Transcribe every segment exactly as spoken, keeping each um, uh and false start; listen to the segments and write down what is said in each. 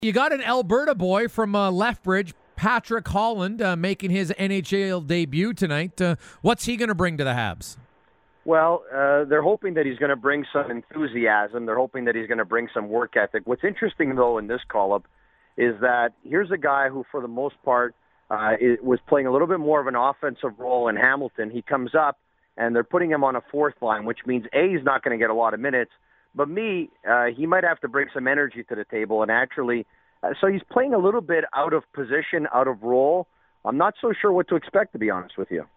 You got an Alberta boy from uh, Lethbridge, Patrick Holland, uh, making his N H L debut tonight. Uh, what's he going to bring to the Habs? Well, uh, they're hoping that he's going to bring some enthusiasm. They're hoping that he's going to bring some work ethic. What's interesting, though, in this call-up is that here's a guy who, for the most part, uh, it was playing a little bit more of an offensive role in Hamilton. He comes up, and they're putting him on a fourth line, which means, A, he's not going to get a lot of minutes, but me, uh, he might have to bring some energy to the table and actually uh, so he's playing a little bit out of position, out of role. I'm not so sure what to expect, to be honest with you.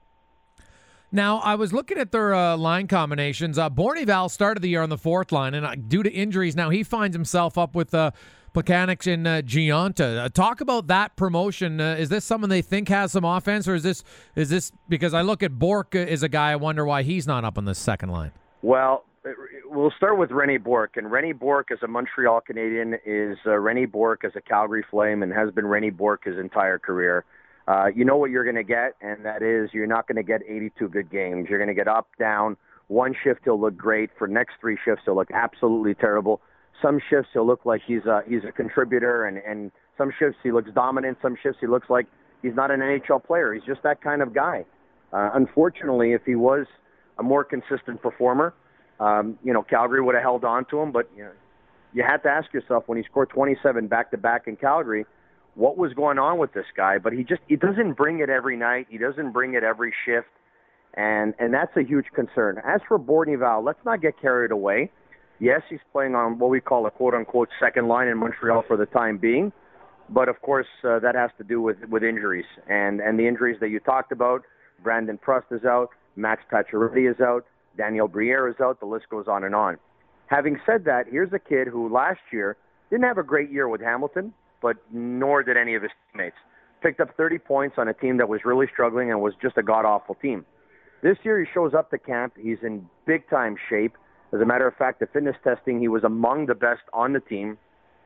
Now, I was looking at their uh, line combinations. Uh, Bornyval started the year on the fourth line, and uh, due to injuries, now he finds himself up with uh, Plekanec and uh, Giunta. Uh, talk about that promotion. Uh, is this someone they think has some offense, or is this is this because I look at Bourque as a guy, I wonder why he's not up on the second line? Well, we'll start with René Bourque, and René Bourque as a Montreal Canadian is uh, René Bourque as a Calgary Flame and has been René Bourque his entire career. Uh, you know what you're going to get, and that is you're not going to get eighty-two good games. You're going to get up, down. One shift he'll look great. For next three shifts he'll look absolutely terrible. Some shifts he'll look like he's a, he's a contributor, and, and some shifts he looks dominant. Some shifts he looks like he's not an N H L player. He's just that kind of guy. Uh, unfortunately, if he was a more consistent performer, um, you know, Calgary would have held on to him. But you know, you had to ask yourself when he scored twenty-seven back-to-back in Calgary, what was going on with this guy? But he just he doesn't bring it every night. He doesn't bring it every shift, and and that's a huge concern. As for Bornyval, let's not get carried away. Yes, he's playing on what we call a quote-unquote second line in Montreal for the time being, but of course uh, that has to do with, with injuries. And, and the injuries that you talked about, Brandon Prust is out, Max Pacioretty is out, Daniel Briere is out, the list goes on and on. Having said that, here's a kid who last year didn't have a great year with Hamilton, but nor did any of his teammates. Picked up thirty points on a team that was really struggling and was just a god-awful team. This year he shows up to camp. He's in big-time shape. As a matter of fact, the fitness testing, he was among the best on the team,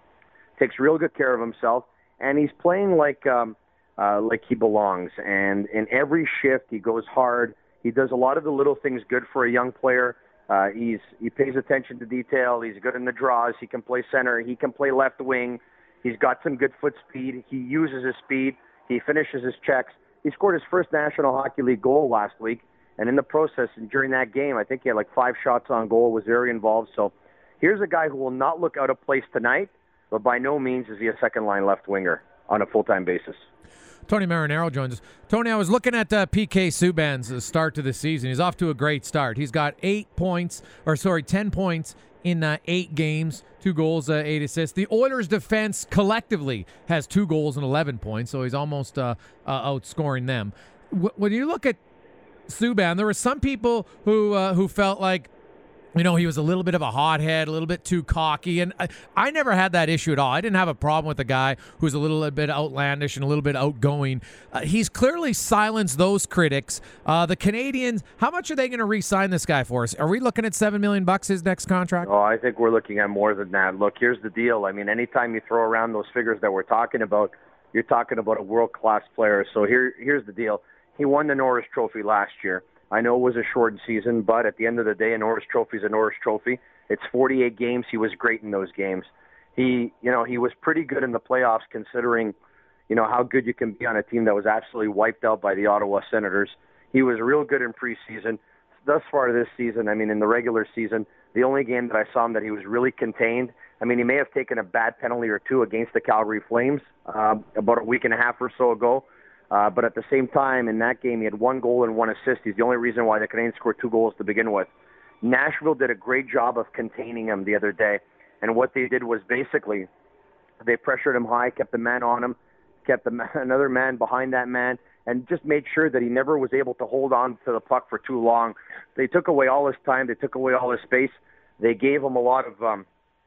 takes real good care of himself, and he's playing like um, uh, like he belongs. And in every shift, he goes hard. He does a lot of the little things good for a young player. Uh, he's He pays attention to detail. He's good in the draws. He can play center. He can play left wing. He's got some good foot speed. He uses his speed. He finishes his checks. He scored his first National Hockey League goal last week. And in the process, and during that game, I think he had like five shots on goal, was very involved. So here's a guy who will not look out of place tonight, but by no means is he a second-line left winger on a full-time basis. Tony Marinaro joins us. Tony, I was looking at uh, P K Subban's start to the season. He's off to a great start. He's got eight points, or sorry, ten points in uh, eight games, two goals, uh, eight assists. The Oilers' defense collectively has two goals and eleven points, so he's almost uh, uh, outscoring them. W- when you look at Subban, there were some people who uh, who felt like, you know, he was a little bit of a hothead, a little bit too cocky, and I, I never had that issue at all. I didn't have a problem with a guy who's a little bit outlandish and a little bit outgoing. Uh, he's clearly silenced those critics. Uh, the Canadians, how much are they going to re-sign this guy for us? Are we looking at seven million bucks his next contract? Oh, I think we're looking at more than that. Look, here's the deal. I mean, anytime you throw around those figures that we're talking about, you're talking about a world-class player. So here, here's the deal. He won the Norris Trophy last year. I know it was a shortened season, but at the end of the day, a Norris Trophy is a Norris Trophy. It's forty-eight games. He was great in those games. He, you know, he was pretty good in the playoffs considering, you know, how good you can be on a team that was absolutely wiped out by the Ottawa Senators. He was real good in preseason. Thus far this season, I mean, in the regular season, the only game that I saw him that he was really contained, I mean, he may have taken a bad penalty or two against the Calgary Flames uh, about a week and a half or so ago. Uh, but at the same time, in that game, he had one goal and one assist. He's the only reason why the Canadiens scored two goals to begin with. Nashville did a great job of containing him the other day. And what they did was basically they pressured him high, kept the man on him, kept the man, another man behind that man, and just made sure that he never was able to hold on to the puck for too long. They took away all his time. They took away all his space. They gave him a lot of um,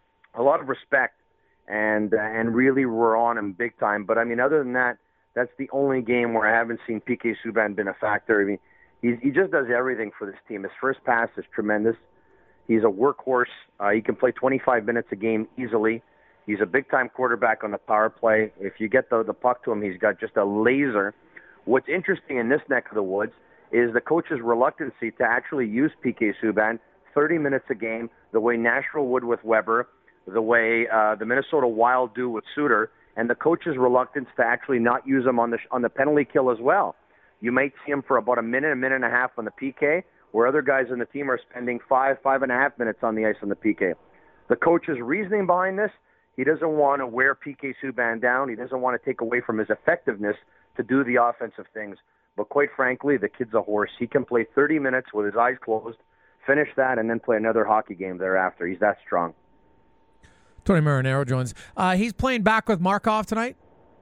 a lot of respect and uh, and really were on him big time. But, I mean, other than that, that's the only game where I haven't seen P K Subban been a factor. I mean, he's, he just does everything for this team. His first pass is tremendous. He's a workhorse. Uh, he can play twenty-five minutes a game easily. He's a big-time quarterback on the power play. If you get the, the puck to him, he's got just a laser. What's interesting in this neck of the woods is the coach's reluctancy to actually use P K Subban thirty minutes a game, the way Nashville would with Weber, the way uh, the Minnesota Wild do with Suter, and the coach's reluctance to actually not use him on the on the penalty kill as well. You might see him for about a minute, a minute and a half on the P K, where other guys on the team are spending five, five and a half minutes on the ice on the P K. The coach's reasoning behind this, he doesn't want to wear P K Subban down. He doesn't want to take away from his effectiveness to do the offensive things. But quite frankly, the kid's a horse. He can play thirty minutes with his eyes closed, finish that, and then play another hockey game thereafter. He's that strong. Tony Marinaro joins. Uh, he's playing back with Markov tonight?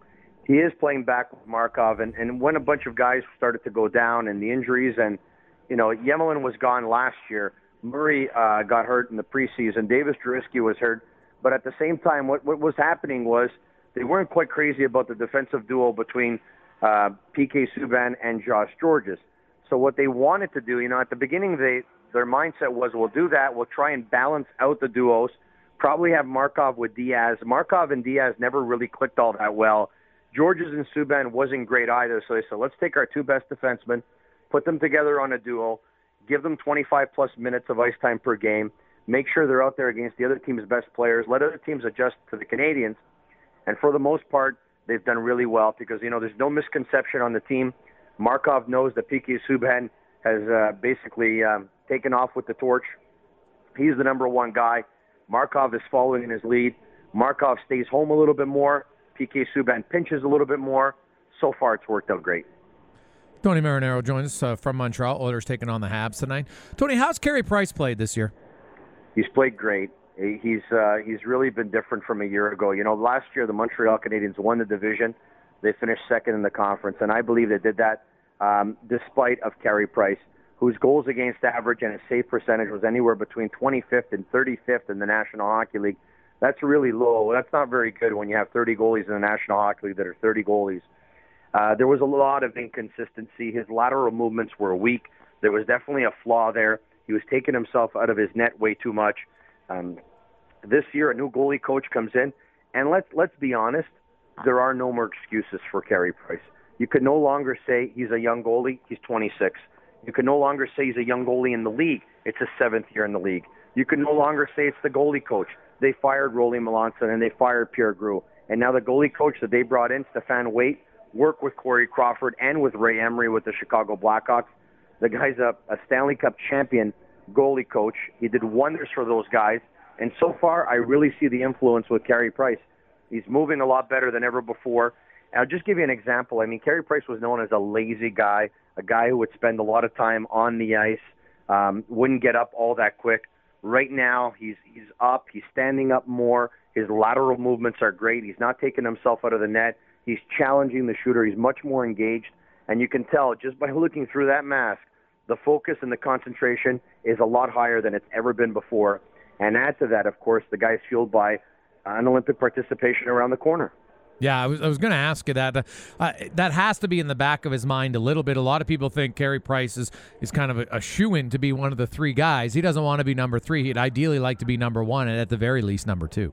He is playing back with Markov. And, and when a bunch of guys started to go down and the injuries, and, you know, Yemelin was gone last year. Murray uh, got hurt in the preseason. Davis Drewski was hurt. But at the same time, what, what was happening was they weren't quite crazy about the defensive duo between uh, P K Subban and Josh Georges. So what they wanted to do, you know, at the beginning, they their mindset was, we'll do that. We'll try and balance out the duos, probably have Markov with Diaz. Markov and Diaz never really clicked all that well. Georges and Subban wasn't great either. So they said, let's take our two best defensemen, put them together on a duo, give them twenty-five plus minutes of ice time per game, make sure they're out there against the other team's best players, let other teams adjust to the Canadians. And for the most part, they've done really well because, you know, there's no misconception on the team. Markov knows that P K Subban has uh, basically um, taken off with the torch. He's the number one guy. Markov is following in his lead. Markov stays home a little bit more. P K Subban pinches a little bit more. So far, it's worked out great. Tony Marinaro joins us uh, from Montreal. Oilers taking on the Habs tonight. Tony, how's Carey Price played this year? He's played great. He's uh, he's really been different from a year ago. You know, last year the Montreal Canadiens won the division. They finished second in the conference, and I believe they did that um, despite of Carey Price, whose goals against average and his save percentage was anywhere between twenty-fifth and thirty-fifth in the National Hockey League. That's really low. That's not very good when you have thirty goalies in the National Hockey League that are thirty goalies. Uh, there was a lot of inconsistency. His lateral movements were weak. There was definitely a flaw there. He was taking himself out of his net way too much. Um, this year, a new goalie coach comes in, and let's let's be honest, there are no more excuses for Carey Price. You can no longer say he's a young goalie. He's twenty-six. You can no longer say he's a young goalie in the league. It's his seventh year in the league. You can no longer say it's the goalie coach. They fired Rolly Melanson and they fired Pierre Groulx. And now the goalie coach that they brought in, Stefan Waite, worked with Corey Crawford and with Ray Emery with the Chicago Blackhawks. The guy's a, a Stanley Cup champion goalie coach. He did wonders for those guys. And so far, I really see the influence with Carey Price. He's moving a lot better than ever before. And I'll just give you an example. I mean, Carey Price was known as a lazy guy, a guy who would spend a lot of time on the ice, um, wouldn't get up all that quick. Right now, he's he's up. He's standing up more. His lateral movements are great. He's not taking himself out of the net. He's challenging the shooter. He's much more engaged. And you can tell just by looking through that mask, the focus and the concentration is a lot higher than it's ever been before. And add to that, of course, the guy's fueled by an Olympic participation around the corner. Yeah, I was I was going to ask you that. Uh, that has to be in the back of his mind a little bit. A lot of people think Carey Price is, is kind of a, a shoo-in to be one of the three guys. He doesn't want to be number three. He'd ideally like to be number one, and at the very least, number two.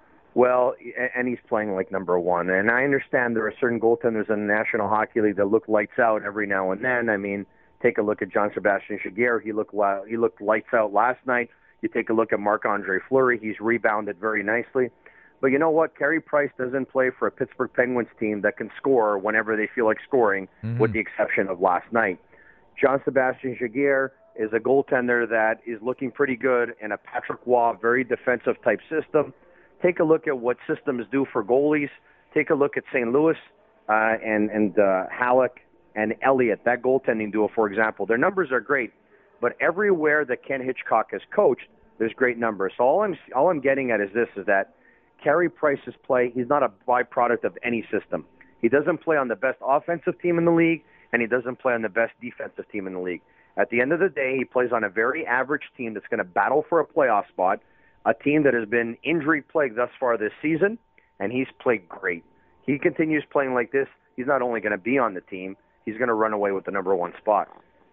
Well, and he's playing like number one. And I understand there are certain goaltenders in the National Hockey League that look lights out every now and then. I mean, take a look at Jean-Sébastien Giguère. He looked he looked lights out last night. You take a look at Marc-Andre Fleury. He's rebounded very nicely. But you know what? Carey Price doesn't play for a Pittsburgh Penguins team that can score whenever they feel like scoring, mm-hmm. with the exception of last night. Jean-Sébastien Giguère is a goaltender that is looking pretty good in a Patrick Roy, very defensive type system. Take a look at what systems do for goalies. Take a look at Saint Louis uh, and, and uh, Halleck and Elliott, that goaltending duo, for example. Their numbers are great, but everywhere that Ken Hitchcock has coached, there's great numbers. So all I'm, all I'm getting at is this, is that Carey Price's play, he's not a byproduct of any system. He doesn't play on the best offensive team in the league, and he doesn't play on the best defensive team in the league. At the end of the day, he plays on a very average team that's going to battle for a playoff spot, a team that has been injury-plagued thus far this season, and he's played great. He continues playing like this, he's not only going to be on the team, he's going to run away with the number one spot.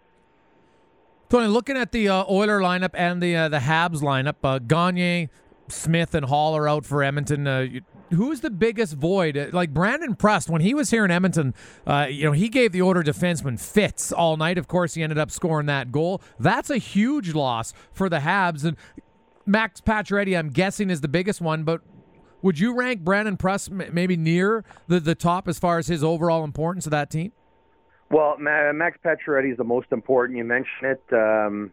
Tony, looking at the uh, Oiler lineup and the uh, the Habs lineup, uh, Gagner, Smith, and Hall are out for Edmonton. Uh, who's the biggest void? Like Brandon Prust, when he was here in Edmonton, uh, you know, he gave the order defenseman fits all night. Of course, he ended up scoring that goal. That's a huge loss for the Habs. And Max Pacioretty, I'm guessing, is the biggest one, but would you rank Brandon Prust maybe near the, the top as far as his overall importance of that team? Well, Max Pacioretty is the most important. You mentioned it. Um,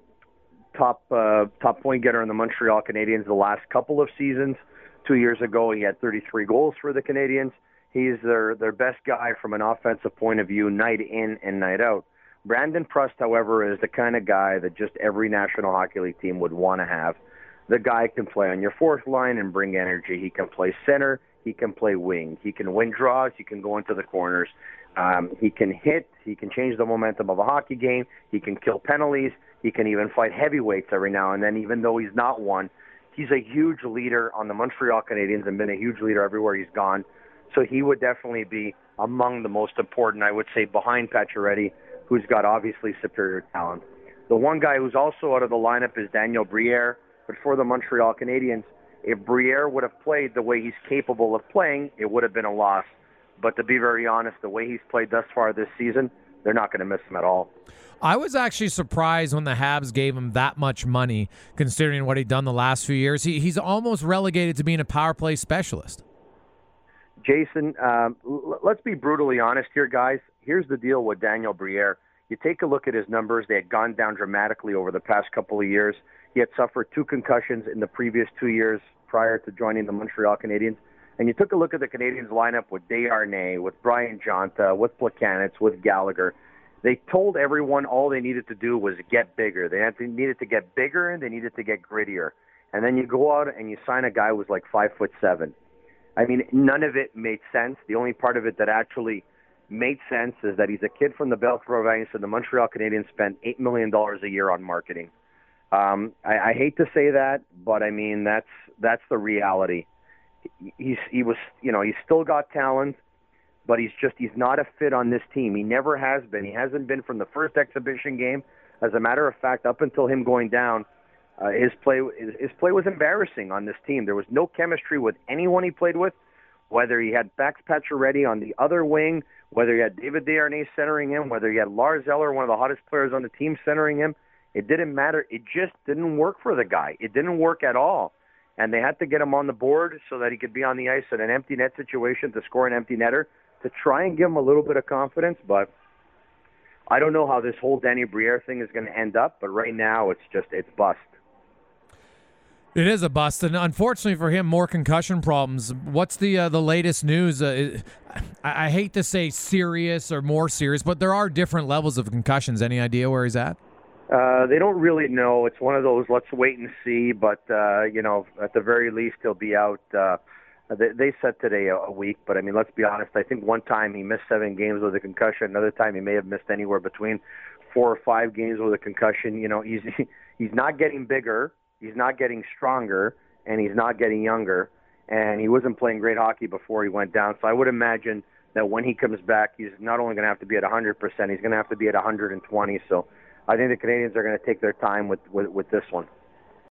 top uh, top point getter in the Montreal Canadiens the last couple of seasons. Two years ago, he had thirty-three goals for the Canadiens. He's their, their best guy from an offensive point of view, night in and night out. Brandon Prust, however, is the kind of guy that just every National Hockey League team would want to have. The guy can play on your fourth line and bring energy. He can play center. He can play wing. He can win draws. He can go into the corners. Um, he can hit. He can change the momentum of a hockey game. He can kill penalties. He can even fight heavyweights every now and then, even though he's not one. He's a huge leader on the Montreal Canadiens and been a huge leader everywhere he's gone. So he would definitely be among the most important, I would say, behind Pacioretty, who's got obviously superior talent. The one guy who's also out of the lineup is Daniel Briere, but for the Montreal Canadiens, if Briere would have played the way he's capable of playing, it would have been a loss. But to be very honest, the way he's played thus far this season, they're not going to miss him at all. I was actually surprised when the Habs gave him that much money, considering what he'd done the last few years. He, he's almost relegated to being a power play specialist. Jason, um, l- let's be brutally honest here, guys. Here's the deal with Daniel Briere. You take a look at his numbers. They had gone down dramatically over the past couple of years. He had suffered two concussions in the previous two years prior to joining the Montreal Canadiens. And you took a look at the Canadiens lineup with Desharnais, with Brian Jonta, with Plekanec, with Gallagher. They told everyone all they needed to do was get bigger. They, had, they needed to get bigger and they needed to get grittier. And then you go out and you sign a guy who's like five foot seven. I mean, none of it made sense. The only part of it that actually made sense is that he's a kid from the Belle Province, and the Montreal Canadiens spent eight million dollars a year on marketing. Um, I, I hate to say that, but I mean that's that's the reality. He's he was you know he's still got talent, but he's just he's not a fit on this team. He never has been. He hasn't been from the first exhibition game. As a matter of fact, up until him going down, uh, his play his, his play was embarrassing on this team. There was no chemistry with anyone he played with, whether he had Max Pacioretty on the other wing, whether he had David Desharnais centering him, whether he had Lars Eller, one of the hottest players on the team, centering him. It didn't matter. It just didn't work for the guy. It didn't work at all. And they had to get him on the board so that he could be on the ice in an empty net situation to score an empty netter to try and give him a little bit of confidence. But I don't know how this whole Danny Briere thing is going to end up. But right now, it's just, it's bust. It is a bust, and unfortunately for him, more concussion problems. What's the uh, the latest news? Uh, I, I hate to say serious or more serious, but there are different levels of concussions. Any idea where he's at? Uh, they don't really know. It's one of those let's wait and see, but, uh, you know, at the very least, he'll be out. Uh, they, they said today a, a week, but, I mean, let's be honest. I think one time he missed seven games with a concussion. Another time he may have missed anywhere between four or five games with a concussion. You know, he's he's not getting bigger. He's not getting stronger, and he's not getting younger, and he wasn't playing great hockey before he went down. So I would imagine that when he comes back, he's not only going to have to be at one hundred percent, he's going to have to be at one hundred twenty. So I think the Canadiens are going to take their time with, with, with this one.